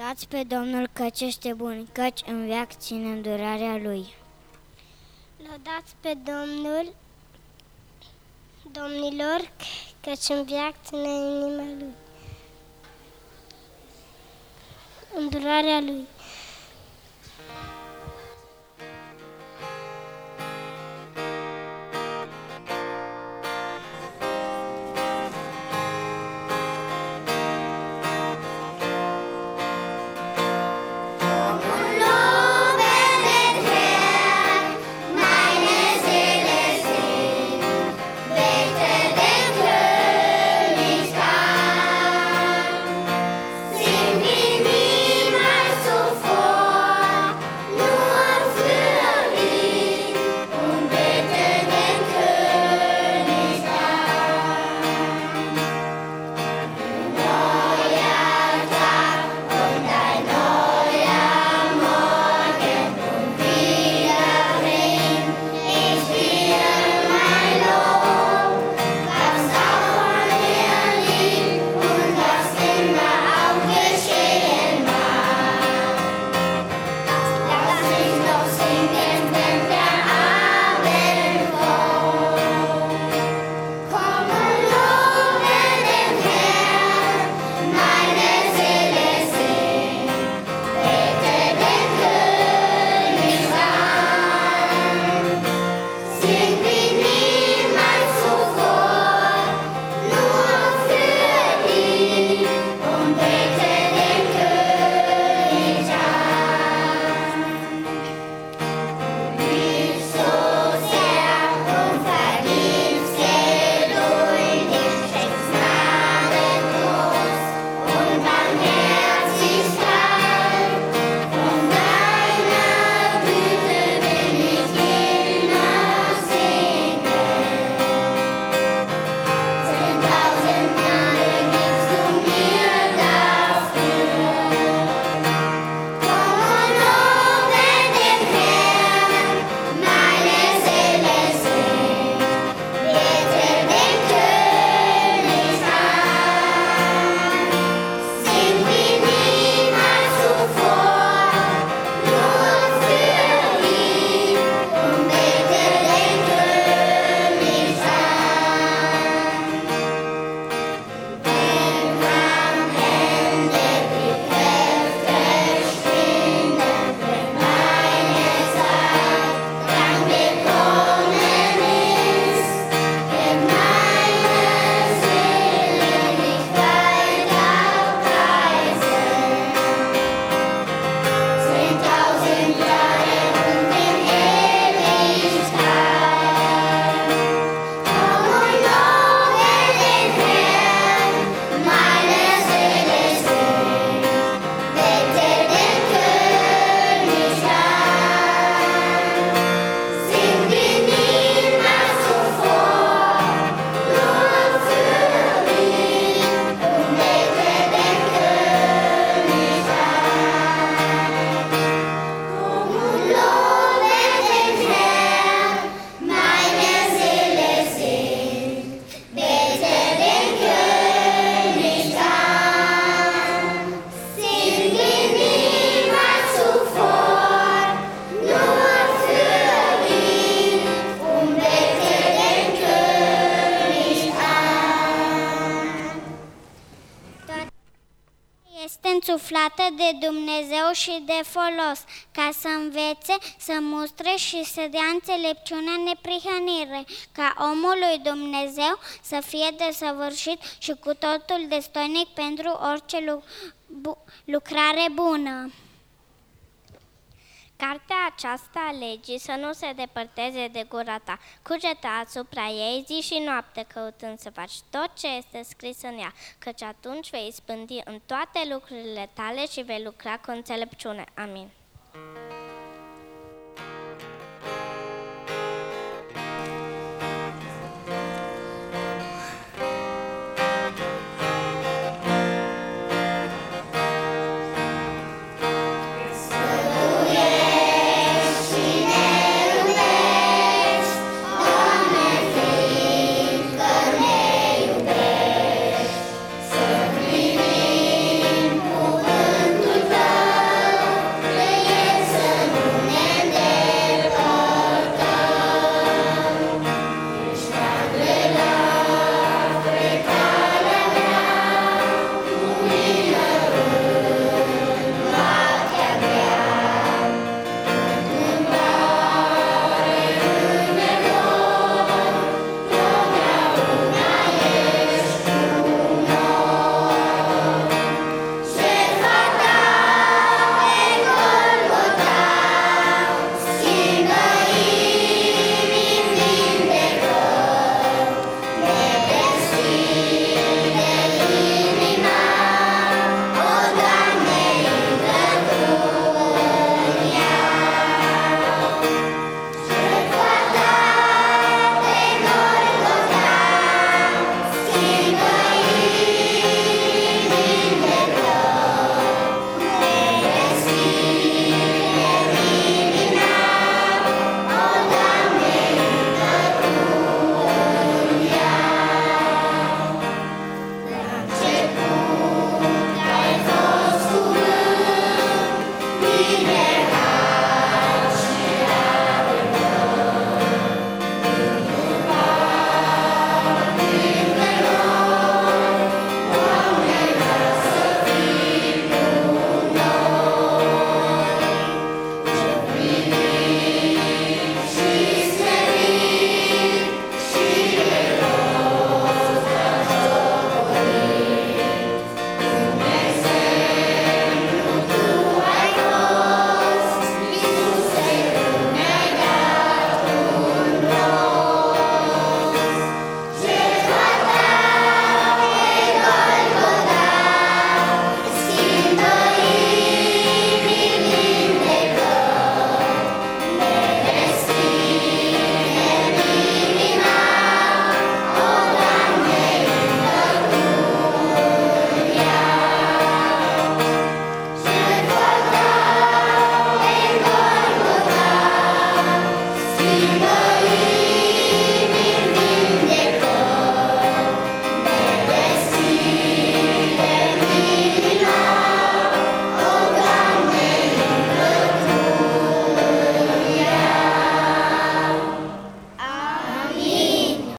Lăudați pe Domnul căci este bun, căci în veac ține îndurarea Lui. Lăudați pe Domnul, domnilor, căci în veac ține inima Lui. Îndurarea Lui. Însuflată de Dumnezeu și de folos, ca să învețe, să mustre și să dea înțelepciune în neprihănire, ca omul lui Dumnezeu să fie desăvârșit și cu totul destoinic pentru orice lucrare bună. Cartea aceasta a legii să nu se depărteze de gura ta, cugeta asupra ei zi și noapte, căutând să faci tot ce este scris în ea, căci atunci vei izbândi în toate lucrurile tale și vei lucra cu înțelepciune. Amin.